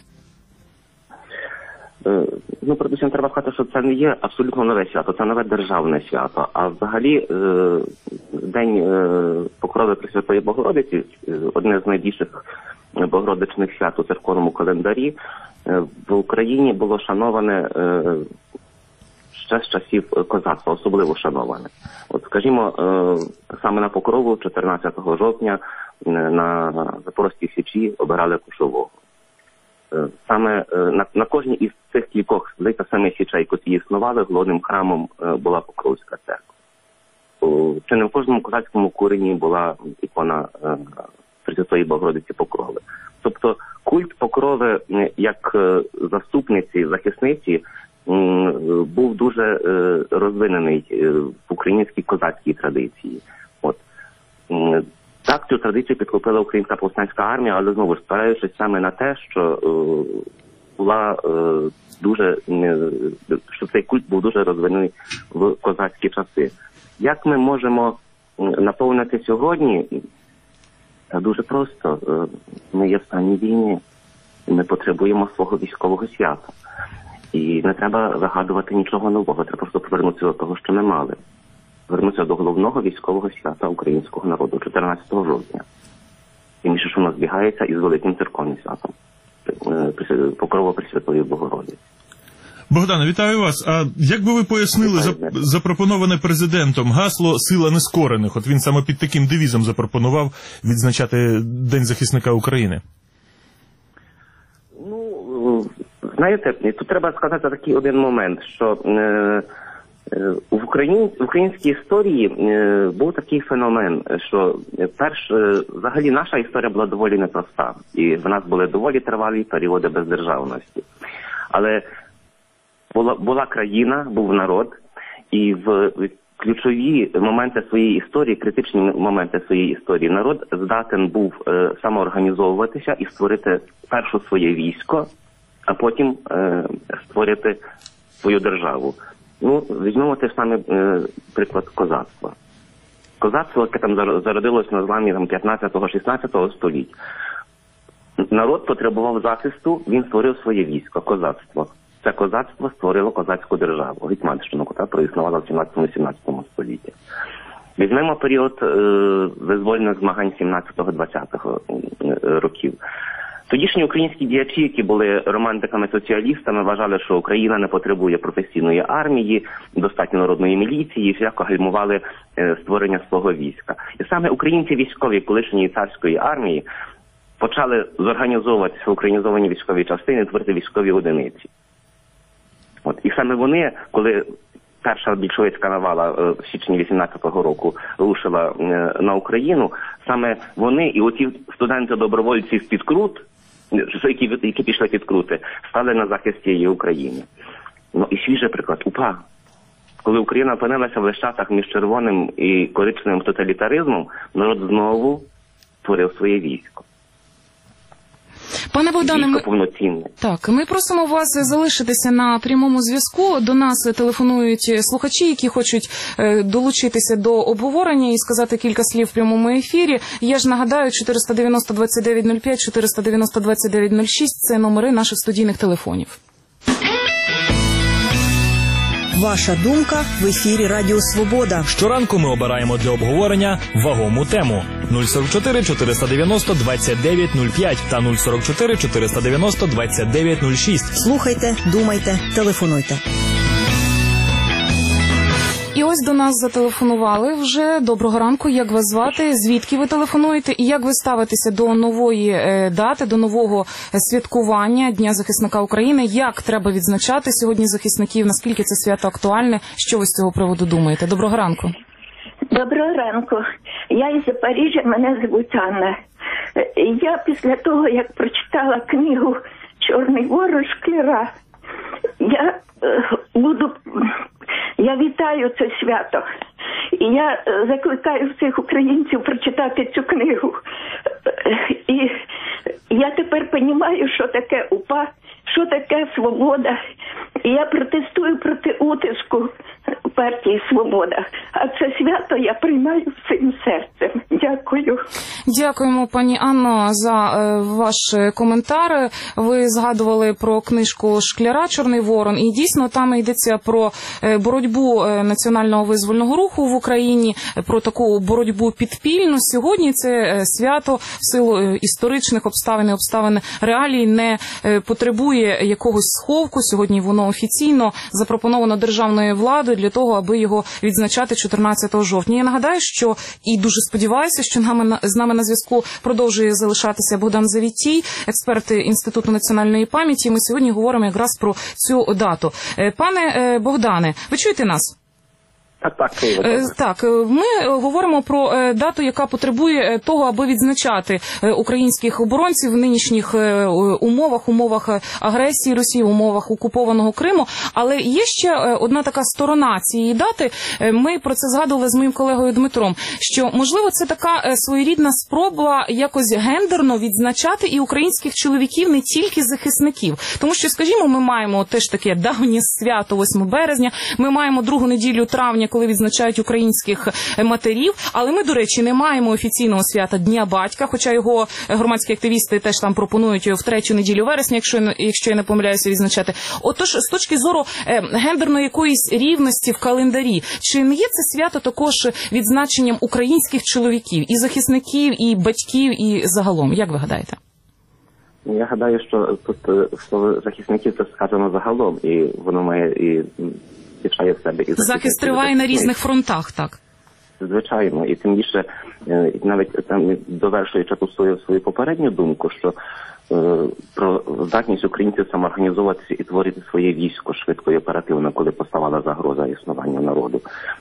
[SPEAKER 19] Ну, передусім, треба сказати, що це не є абсолютно нове свято, це нове державне свято. А взагалі, День Покрови Пресвятої Богородиці, одне з найбільших богородичних свят у церковному календарі, в Україні було шановане ще з часів козацтва, особливо шановане. От, скажімо, саме на Покрову 14 жовтня на Запорозькій Січі обирали кошового. Саме на кожній із цих кількох, здається, саме січей, які існували, головним храмом була Покровська церква. Чи не в кожному козацькому курені була ікона Пресвятої Богородиці Покрови. Тобто культ Покрови як заступниці, захисниці був дуже розвинений в українській козацькій традиції. От. Так, цю традицію підхопила Українська повстанська армія, але знову ж спираючись саме на те, що була дуже, що цей культ був дуже розвинений в козацькі часи. Як ми можемо наповнити сьогодні? Дуже просто. Ми є в стані війни. Ми потребуємо свого військового свята. І не треба вигадувати нічого нового, треба просто повернутися до того, що ми мали. Повернутися до головного військового свята українського народу 14 жовтня. І більше, що в нас збігається із великим церковним святом Покрова Пресвятої Богородиці.
[SPEAKER 17] Богдане, вітаю вас. А як би ви пояснили запропоноване президентом гасло «Сила нескорених»? От він саме під таким девізом запропонував відзначати День захисника України.
[SPEAKER 19] Ну, знаєте, тут треба сказати такий один момент, що в українській історії був такий феномен, що взагалі наша історія була доволі непроста. І в нас були доволі тривалі періоди бездержавності. Але була країна, був народ, і в ключові моменти своєї історії, критичні моменти своєї історії, народ здатен був самоорганізовуватися і створити першу своє військо, а потім створити свою державу. Ну, візьмемо те ж саме приклад козацтва. Козацтво, яке там зародилось на зламі 15-16 століття. Народ потребував захисту, він створив своє військо, козацтво. Це козацтво створило козацьку державу, Гетьманщину, яка проіснувала в 17-18 столітті. Візьмемо період визвольних змагань 17-20 років. Тодішні українські діячі, які були романтиками-соціалістами, вважали, що Україна не потребує професійної армії, достатньо народної міліції, і всяко гальмували створення свого війська. І саме українці військові колишньої царської армії почали зорганізовуватися в українізовані військові частини, творити військові одиниці. І саме вони, коли перша більшовицька навала в січні 18-го року рушила на Україну, саме вони і оці студенти-добровольці з Підкрут, які пішли Підкрути, стали на захист цієї України. Ну і свіжий приклад – УПА. Коли Україна опинилася в лещатах між червоним і коричневим тоталітаризмом, народ знову створив своє військо.
[SPEAKER 2] Пане Богдане, ми просимо вас залишитися на прямому зв'язку. До нас телефонують слухачі, які хочуть долучитися до обговорення і сказати кілька слів в прямому ефірі. Я ж нагадаю, 490-2905, 490-2906 – це номери наших студійних телефонів.
[SPEAKER 7] Ваша думка в ефірі Радіо Свобода.
[SPEAKER 1] Щоранку ми обираємо для обговорення вагому тему. 044 490 2905 та 044 490 2906.
[SPEAKER 7] Слухайте, думайте, телефонуйте.
[SPEAKER 2] І ось до нас зателефонували вже. Доброго ранку. Як вас звати? Звідки ви телефонуєте? І як ви ставитеся до нової дати, до нового святкування Дня захисника України? Як треба відзначати сьогодні захисників? Наскільки це свято актуальне? Що ви з цього приводу думаєте? Доброго ранку.
[SPEAKER 20] Доброго ранку. Я із Запоріжжя, мене звуть Анна. Я після того, як прочитала книгу «Чорний ворон» Шкляра, я вітаю це свято. І я закликаю всіх українців прочитати цю книгу. І я тепер розумію, що таке УПА, що таке свобода. І я протестую проти утиску партії «Свобода». А це свято я приймаю всім серцем. Дякую.
[SPEAKER 2] Дякуємо, пані Анно, за ваш коментар. Ви згадували про книжку Шкляра «Чорний ворон». І дійсно там йдеться про боротьбу національного визвольного руху в Україні, про таку боротьбу підпільну. Сьогодні це свято в силу історичних обставин реалій не потребує якогось сховку. Сьогодні воно офіційно запропоновано державною владою для того, аби його відзначати 14 жовтня. Я нагадаю, що і дуже сподіваюся, що з нами на зв'язку продовжує залишатися Богдан Завітій, експерт Інституту національної пам'яті. Ми сьогодні говоримо якраз про цю дату. Пане Богдане, ви чуєте нас? Так, ми говоримо про дату, яка потребує того, аби відзначати українських оборонців в нинішніх умовах агресії Росії, умовах окупованого Криму. Але є ще одна така сторона цієї дати. Ми про це згадували з моїм колегою Дмитром, що, можливо, це така своєрідна спроба якось гендерно відзначати і українських чоловіків, не тільки захисників. Тому що, скажімо, ми маємо теж таке давнє свято 8 березня, ми маємо другу неділю травня, коли відзначають українських матерів, але ми, до речі, не маємо офіційного свята Дня батька, хоча його громадські активісти теж там пропонують в третю неділю вересня, якщо я не помиляюся, відзначати. Отож, з точки зору гендерної якоїсь рівності в календарі, чи не є це свято також відзначенням українських чоловіків, і захисників, і батьків, і загалом? Як ви гадаєте?
[SPEAKER 19] Я гадаю, що тут слово захисників це сказано загалом, і воно має і в себе. І
[SPEAKER 2] захист триває на різних фронтах, так?
[SPEAKER 19] Звичайно, і тим більше, навіть там, довершуючи свою попередню думку, що про здатність українців самоорганізовуватися і творити своє військо швидко і оперативно, коли поставала загроза існування народу.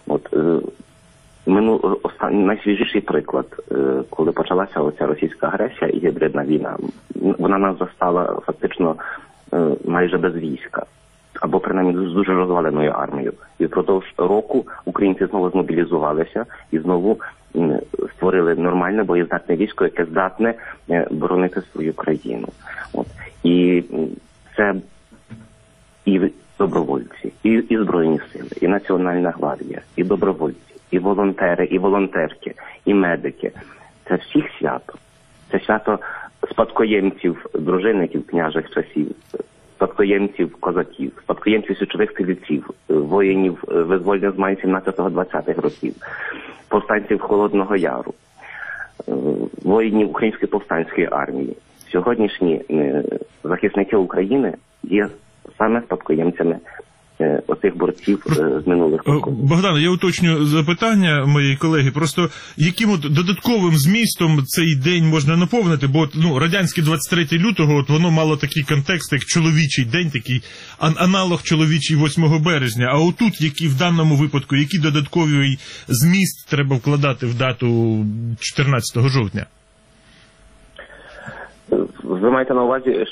[SPEAKER 19] Найсвіжіший приклад, коли почалася оця російська агресія і гібридна війна, вона нас застала фактично майже без війська. або принаймні з дуже розваленою армією. І впродовж року українці знову змобілізувалися і знову створили нормальне боєздатне військо, яке здатне боронити свою країну. От. І це і добровольці, і Збройні сили, і Національна гвардія, і добровольці, і волонтери, і волонтерки, і медики. Це всіх свято. Це свято спадкоємців дружинників княжих часів, спадкоємців козаків, спадкоємців січових стрільців, воїнів визвольних змагань 17-20-х років, повстанців Холодного Яру, воїнів Української повстанської армії. Сьогоднішні захисники України є саме спадкоємцями оцих борців з минулих років.
[SPEAKER 17] Богдане, я уточню запитання моєї колеги. Просто яким додатковим змістом цей день можна наповнити? Бо радянський 23 лютого, от воно мало такий контекст, як чоловічий день, такий аналог чоловічий 8 березня. А отут, які в даному випадку, який додатковий зміст треба вкладати в дату 14 жовтня?
[SPEAKER 19] Ви маєте на увазі,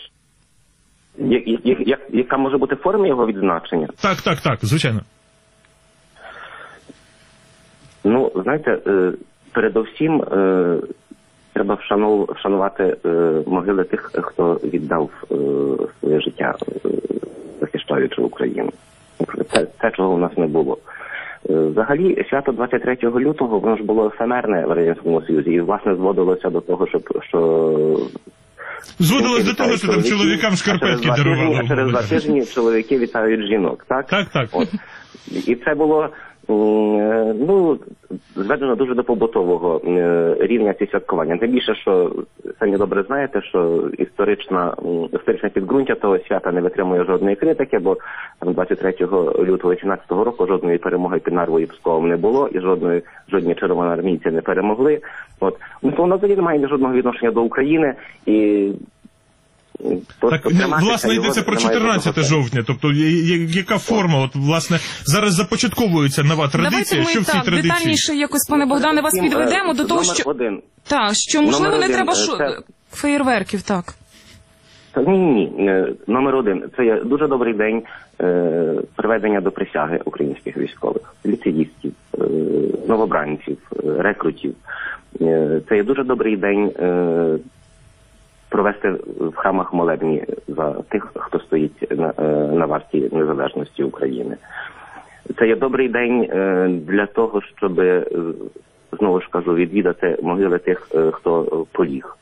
[SPEAKER 19] яка може бути форма його відзначення?
[SPEAKER 17] Так, звичайно.
[SPEAKER 19] Знаєте, передовсім треба вшанувати могили тих, хто віддав своє життя, захищаючи Україну. Це, чого у нас не було. Взагалі, свято 23 лютого, воно ж було ефемерне в Радянському Союзі, і, власне, зводилося до того, що
[SPEAKER 17] зводилось до того, що там чоловікам шкарпетки дарували.
[SPEAKER 19] А через 2 тижні чоловіки вітають жінок, так?
[SPEAKER 17] Так.
[SPEAKER 19] От. І це було, зведено дуже до побутового рівня ці святкування. Тим більше, що самі добре знаєте, що історичне підґрунтя того свята не витримує жодної критики, бо 23 лютого 2018 року жодної перемоги під Нарвою і Псковом не було, і жодні червоноармійці не перемогли. От. Воно взагалі не має жодного відношення до України, і
[SPEAKER 17] так, власне, йдеться про 14 жовтня, тобто яка форма, от, власне, зараз започатковується нова традиція, що в цій традиції?
[SPEAKER 2] Давайте ми детальніше якось, пане Богдане, вас підведемо до того, що можливо не треба феєрверків, так?
[SPEAKER 19] Ні. Номер 1. Це є дуже добрий день приведення до присяги українських військових, ліцеїстів, новобранців, рекрутів. Це є дуже добрий день провести в храмах молебні за тих, хто стоїть на варті незалежності України. Це є добрий день для того, щоб, знову ж кажу, відвідати могили тих, хто поліг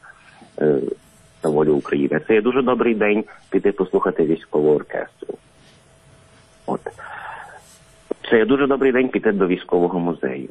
[SPEAKER 19] за волю України. Це є дуже добрий день піти послухати військового оркестру. От. Це є дуже добрий день піти до військового музею.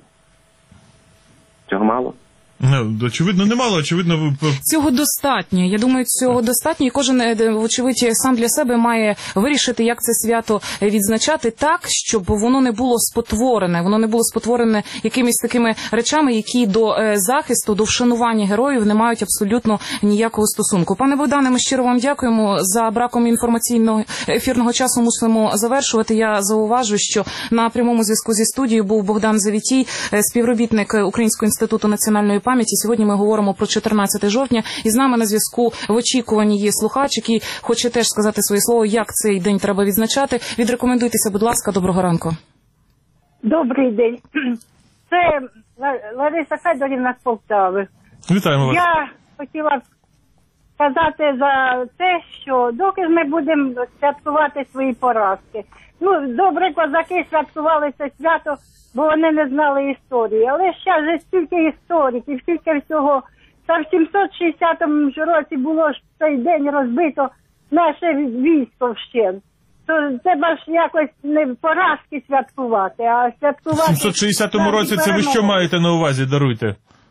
[SPEAKER 19] Цього мало?
[SPEAKER 17] Очевидно, немало, очевидно...
[SPEAKER 2] Цього достатньо. Я думаю, цього достатньо, і кожен, вочевидь, сам для себе має вирішити, як це свято відзначати так, щоб воно не було спотворене. Воно не було спотворене якимись такими речами, які до захисту, до вшанування героїв не мають абсолютно ніякого стосунку. Пане Богдане, ми щиро вам дякуємо. За браком інформаційного ефірного часу мусимо завершувати. Я зауважу, що на прямому зв'язку зі студією був Богдан Завітій, співробітник Українського інституту національної пам'яті. Сьогодні ми говоримо про 14 жовтня. І з нами на зв'язку в очікуванні є слухач, який хоче теж сказати своє слово, як цей день треба відзначати. Відрекомендуйтеся, будь ласка. Доброго ранку.
[SPEAKER 21] Добрий день. Це Лариса Федорівна з Полтави.
[SPEAKER 17] Вітаємо вас.
[SPEAKER 21] Я хотіла сказати за те, що доки ми будемо святкувати свої поразки. Добре, козаки святкували це свято, бо вони не знали історії. Але ще ж стільки істориків, стільки всього. Та в 760 році було ж цей день розбито наше військо вщент. То треба ж якось не поразки святкувати, а святкувати...
[SPEAKER 17] В 760 році це ви що маєте на увазі, даруйте?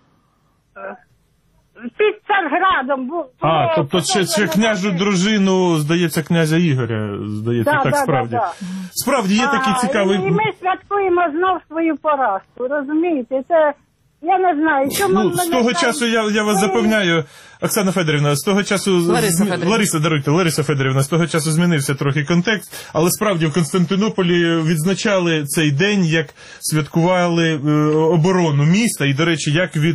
[SPEAKER 21] Під Царградом.
[SPEAKER 17] Тобто ще княжу дружину, здається, князя Ігоря, здається, так справді.
[SPEAKER 21] Да.
[SPEAKER 17] Справді, є такий цікавий...
[SPEAKER 21] І ми святкуємо знов свою поразку, розумієте? Це, я не знаю, що
[SPEAKER 17] з того часу, я вас запевняю, Оксана Федорівна, з того часу... Лариса Федорівна, з того часу змінився трохи контекст, але справді в Константинополі відзначали цей день, як святкували оборону міста, і, до речі, як від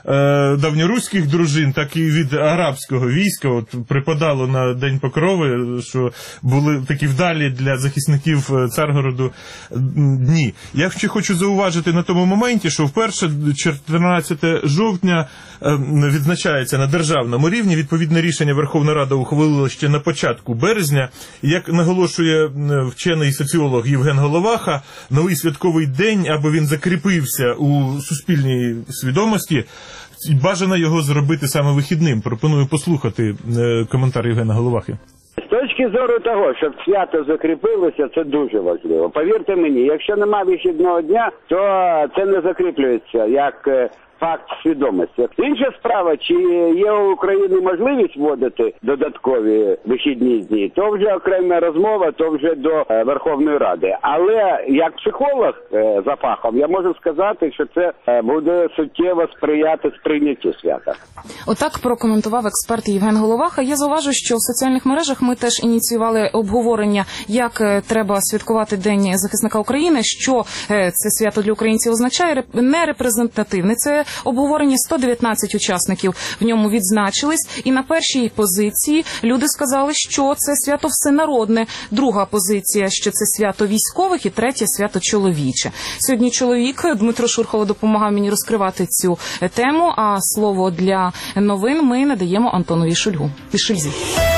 [SPEAKER 17] давньоруських дружин, так і від арабського війська. От припадало на День Покрови, що були такі вдалі для захисників Царгороду дні. Я ще хочу зауважити на тому моменті, що вперше 14 жовтня відзначається на державному рівні. Відповідне рішення Верховна Рада ухвалила ще на початку березня. Як наголошує вчений соціолог Євген Головаха, новий святковий день, аби він закріпився у суспільній свідомості, бажано його зробити саме вихідним. Пропоную послухати коментар Євгена Головахи.
[SPEAKER 10] З точки зору того, щоб свято закріпилося, це дуже важливо. Повірте мені, якщо немає вихідного дня, то це не закріплюється як факт свідомості. Інша справа, чи є у України можливість вводити додаткові вихідні дні, то вже окрема розмова, то вже до Верховної Ради. Але як психолог за фахом, я можу сказати, що це буде суттєво сприяти сприйняттю свята.
[SPEAKER 2] Отак прокоментував експерт Євген Головаха. Я зауважу, що в соціальних мережах ми теж ініціювали обговорення, як треба святкувати День захисника України, що це свято для українців означає, не репрезентативне. Це обговорення 119 учасників в ньому відзначились. І на першій позиції люди сказали, що це свято всенародне. Друга позиція, що це свято військових. І третє – свято чоловіче. Сьогодні чоловік Дмитро Шурхало допомагав мені розкривати цю тему, а слово для новин ми надаємо Антонові Шульзі.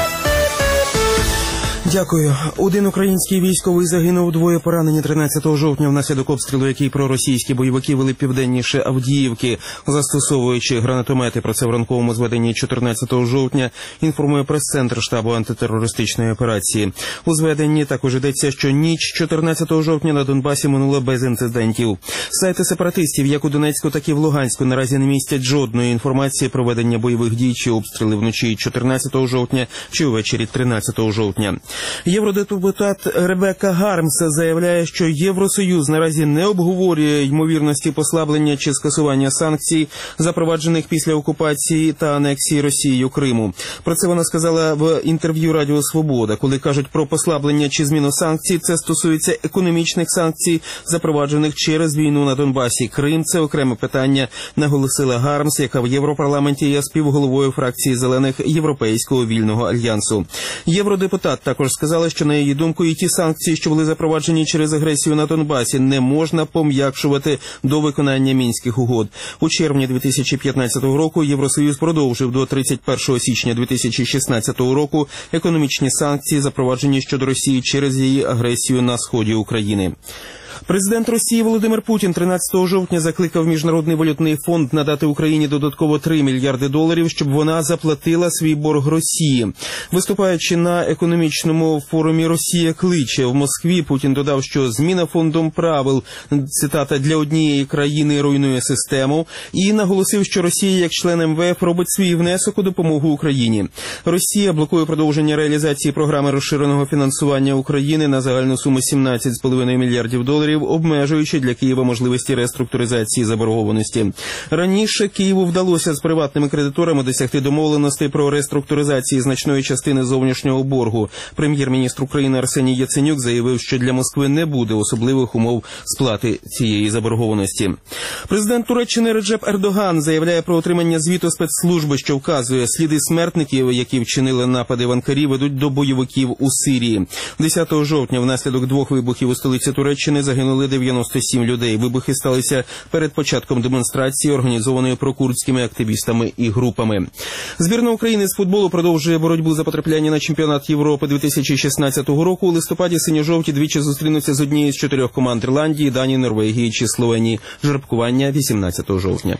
[SPEAKER 3] Дякую. Один український військовий загинув, двоє поранені 13 жовтня внаслідок обстрілу, який проросійські бойовики вели південніше Авдіївки, застосовуючи гранатомети. Про це в ранковому зведенні 14 жовтня інформує прес-центр штабу антитерористичної операції. У зведенні також йдеться, що ніч 14 жовтня на Донбасі минула без інцидентів. Сайти сепаратистів, як у Донецьку, так і в Луганську, наразі не містять жодної інформації про ведення бойових дій чи обстріли вночі 14 жовтня чи увечері 13 жовтня. Євродепутат Ребекка Гармс заявляє, що Євросоюз наразі не обговорює ймовірності послаблення чи скасування санкцій, запроваджених після окупації та анексії Росією Криму. Про це вона сказала в інтерв'ю Радіо Свобода. Коли кажуть про послаблення чи зміну санкцій, це стосується економічних санкцій, запроваджених через війну на Донбасі. Крим – це окреме питання, наголосила Гармс, яка в Європарламенті є співголовою фракції Зелених Європейського вільного альянсу. Євродепутат також сказала, що, на її думку, і ті санкції, що були запроваджені через агресію на Донбасі, не можна пом'якшувати до виконання Мінських угод. У червні 2015 року Євросоюз продовжив до 31 січня 2016 року економічні санкції, запроваджені щодо Росії через її агресію на сході України. Президент Росії Володимир Путін 13 жовтня закликав Міжнародний валютний фонд надати Україні додатково $3 мільярди, щоб вона заплатила свій борг Росії. Виступаючи на економічному форумі «Росія кличе» в Москві, Путін додав, що зміна фондом правил, цитата, для однієї країни руйнує систему, і наголосив, що Росія як член МВФ робить свій внесок у допомогу Україні. Росія блокує продовження реалізації програми розширеного фінансування України на загальну суму $17,5 мільярдів, обмежуючи для Києва можливості реструктуризації заборгованості. Раніше Києву вдалося з приватними кредиторами досягти домовленостей про реструктуризацію значної частини зовнішнього боргу. Прем'єр-міністр України Арсеній Яценюк заявив, що для Москви не буде особливих умов сплати цієї заборгованості. Президент Туреччини Реджеп Ердоган заявляє про отримання звіту спецслужби, що вказує, сліди смертників, які вчинили напади в Анкарі, ведуть до бойовиків у Сирії. 10 жовтня внаслідок 2 вибухів у столиці Туреччини загинули 97 людей. Вибухи сталися перед початком демонстрації, організованої прокурдськими активістами і групами. Збірна України з футболу продовжує боротьбу за потрапляння на чемпіонат Європи 2016 року. У листопаді синьо-жовті двічі зустрінуться з однією з 4 команд Ірландії, Данії, Норвегії чи Словенії. Жеребкування 18 жовтня.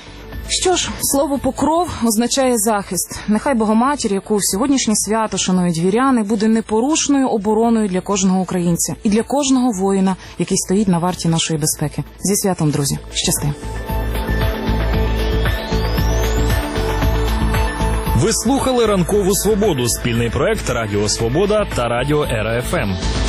[SPEAKER 2] Що ж, слово «покров» означає захист. Нехай Богоматір, яку в сьогоднішнє свято шанують віряни, буде непорушною обороною для кожного українця і для кожного воїна, який стоїть на варті нашої безпеки. Зі святом, друзі. Щасти.
[SPEAKER 1] Ви слухали «Ранкову свободу» – спільний проект Радіо Свобода та Радіо РФМ.